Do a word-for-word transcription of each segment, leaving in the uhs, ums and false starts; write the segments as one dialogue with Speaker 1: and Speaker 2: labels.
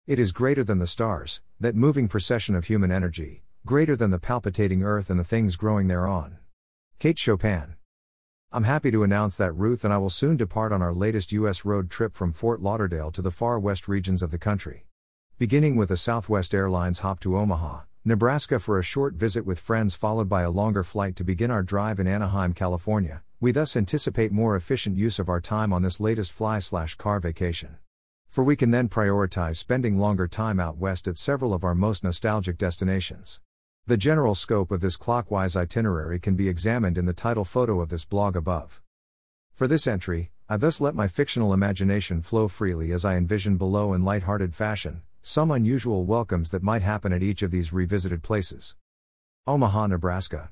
Speaker 1: It is greater than the stars, that moving procession of human energy, greater than the palpitating earth and the things growing thereon. Kate Chopin. I'm happy to announce that Ruth and I will soon depart on our latest U S road trip from Fort Lauderdale to the far west regions of the country. Beginning with a Southwest Airlines hop to Omaha, Nebraska for a short visit with friends, followed by a longer flight to begin our drive in Anaheim, California. We thus anticipate more efficient use of our time on this latest fly-slash-car vacation. For we can then prioritize spending longer time out west at several of our most nostalgic destinations. The general scope of this clockwise itinerary can be examined in the title photo of this blog above. For this entry, I thus let my fictional imagination flow freely as I envision below in light-hearted fashion some unusual welcomes that might happen at each of these revisited places. Omaha, Nebraska.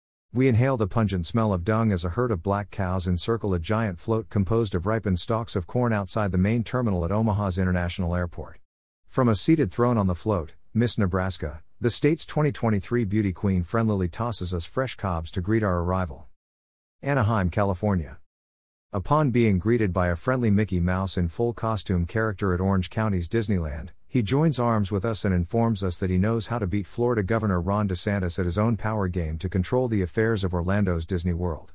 Speaker 1: We inhale the pungent smell of dung as a herd of black cows encircle a giant float composed of ripened stalks of corn outside the main terminal at Omaha's International Airport. From a seated throne on the float, Miss Nebraska, the state's twenty twenty-three beauty queen, friendlily tosses us fresh cobs to greet our arrival. Anaheim, California. Upon being greeted by a friendly Mickey Mouse in full costume character at Orange County's Disneyland, he joins arms with us and informs us that he knows how to beat Florida Governor Ron DeSantis at his own power game to control the affairs of Orlando's Disney World.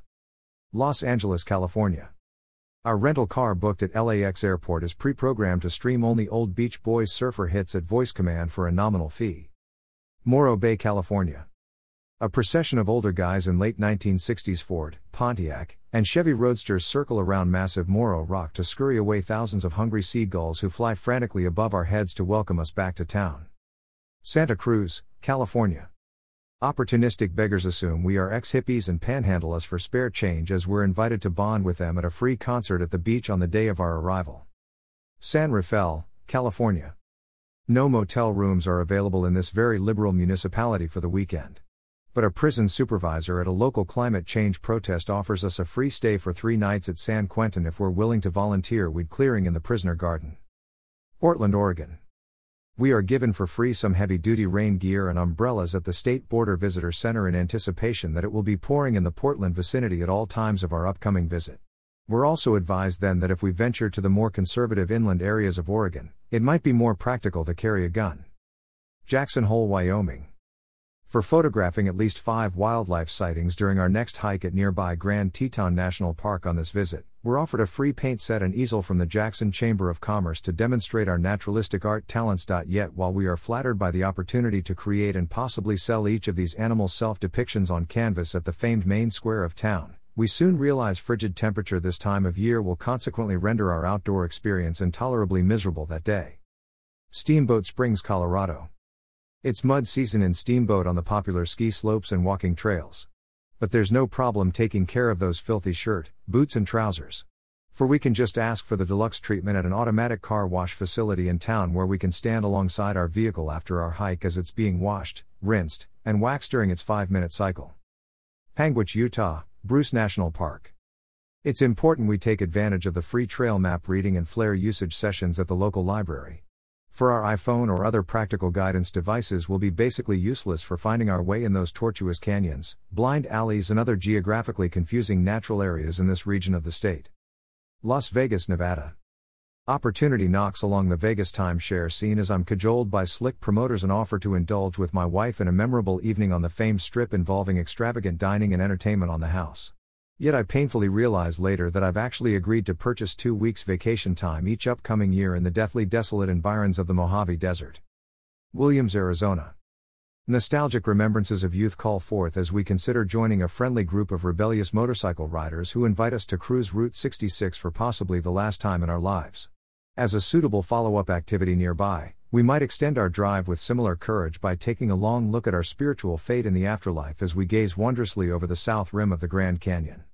Speaker 1: Los Angeles, California. Our rental car booked at L A X Airport is pre-programmed to stream only old Beach Boys surfer hits at voice command for a nominal fee. Morro Bay, California. A procession of older guys in late nineteen sixties Ford, Pontiac, and Chevy Roadsters circle around massive Morro Rock to scurry away thousands of hungry seagulls who fly frantically above our heads to welcome us back to town. Santa Cruz, California. Opportunistic beggars assume we are ex-hippies and panhandle us for spare change as we're invited to bond with them at a free concert at the beach on the day of our arrival. San Rafael, California. No motel rooms are available in this very liberal municipality for the weekend. But a prison supervisor at a local climate change protest offers us a free stay for three nights at San Quentin if we're willing to volunteer weed clearing in the prisoner garden. Portland, Oregon. We are given for free some heavy-duty rain gear and umbrellas at the State Border Visitor Center in anticipation that it will be pouring in the Portland vicinity at all times of our upcoming visit. We're also advised then that if we venture to the more conservative inland areas of Oregon, it might be more practical to carry a gun. Jackson Hole, Wyoming. For photographing at least five wildlife sightings during our next hike at nearby Grand Teton National Park on this visit, we're offered a free paint set and easel from the Jackson Chamber of Commerce to demonstrate our naturalistic art talents. Yet while we are flattered by the opportunity to create and possibly sell each of these animal self-depictions on canvas at the famed main square of town, we soon realize frigid temperature this time of year will consequently render our outdoor experience intolerably miserable that day. Steamboat Springs, Colorado. It's mud season in Steamboat on the popular ski slopes and walking trails. But there's no problem taking care of those filthy shirt, boots and trousers. For we can just ask for the deluxe treatment at an automatic car wash facility in town where we can stand alongside our vehicle after our hike as it's being washed, rinsed, and waxed during its five-minute cycle. Panguitch, Utah, Bruce National Park. It's important we take advantage of the free trail map reading and flare usage sessions at the local library. For our iPhone or other practical guidance devices will be basically useless for finding our way in those tortuous canyons, blind alleys and other geographically confusing natural areas in this region of the state. Las Vegas, Nevada. Opportunity knocks along the Vegas timeshare scene as I'm cajoled by slick promoters and offer to indulge with my wife in a memorable evening on the famed strip involving extravagant dining and entertainment on the house. Yet I painfully realize later that I've actually agreed to purchase two weeks vacation time each upcoming year in the deathly desolate environs of the Mojave Desert. Williams, Arizona. Nostalgic remembrances of youth call forth as we consider joining a friendly group of rebellious motorcycle riders who invite us to cruise Route sixty-six for possibly the last time in our lives. As a suitable follow-up activity nearby, we might extend our drive with similar courage by taking a long look at our spiritual fate in the afterlife as we gaze wondrously over the south rim of the Grand Canyon.